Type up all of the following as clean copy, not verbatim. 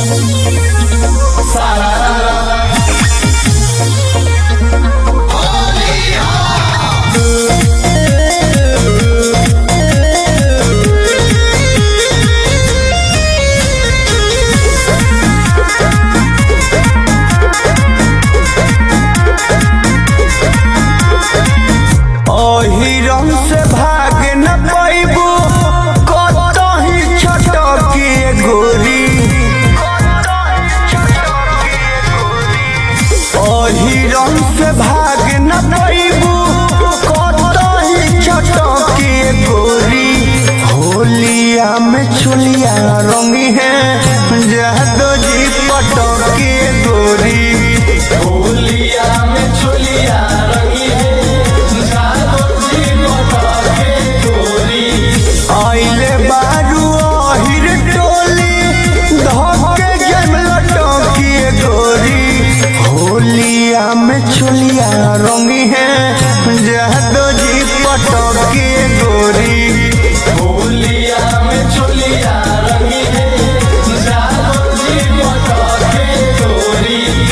रंग से भाग न पैबू कतही छटकी गोरी ओही रंग से भाग न पैबू कतही छटकी गोरी होलिया में चुलिया रंगी है जादो जी पटकी गोरी होलिया में चुलिया रंगी है आइले बारू अहिर टोली धके जम लटकी गोरी होलिया में चुलिया रंगी है जादो जी पटकी गोरी होलिया में चुलिया रंगी है जादो जी पटकी गोरी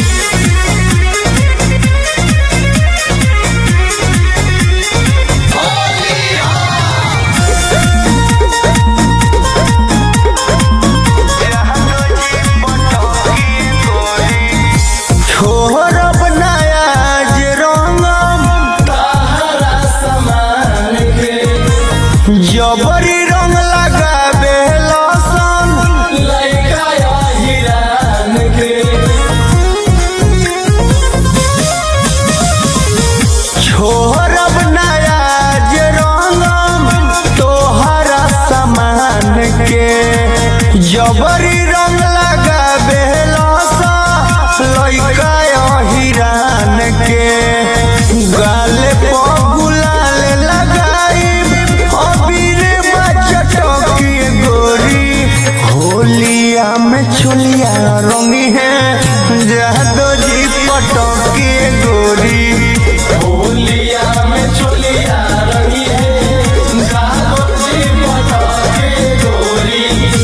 जबरी रंग लगाबे लसन लइका हिरान के छोरब नया जे रंगम तोहरा समान के जबरी रंग लगाबे लसन लइका हिरान के गाले पर गुलाल लगाई होलिया में चुलिया रंगी है जादो जी पटकी गोरी होलिया में चुलिया रंगी है जादो जी पटकी गोरी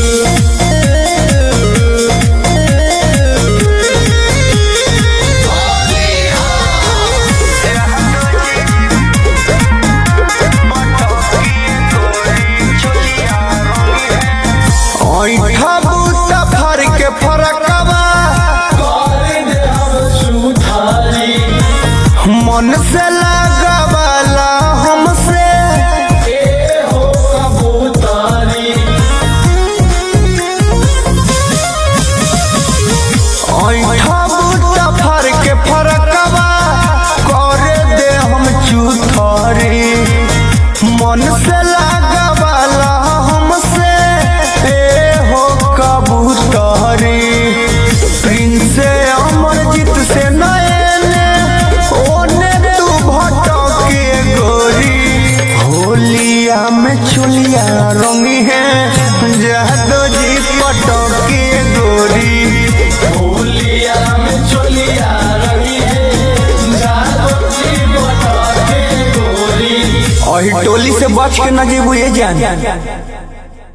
सफर के फरकवा मन से लगवाला हमसे हो कबूतरी सफर के फरकवा करे दे हम चूथरी मन से लगवाला हमसे हो कबूतरी प्रिंस अमरजीत से नयने ओने तू भटकी गोरी होलिया में चुलिया रंगी है जादो जी पटकी गोरी होलिया में चुलिया रंगी है जादो जी पटकी गोरी और टोली से बच के न जेबू ये जान।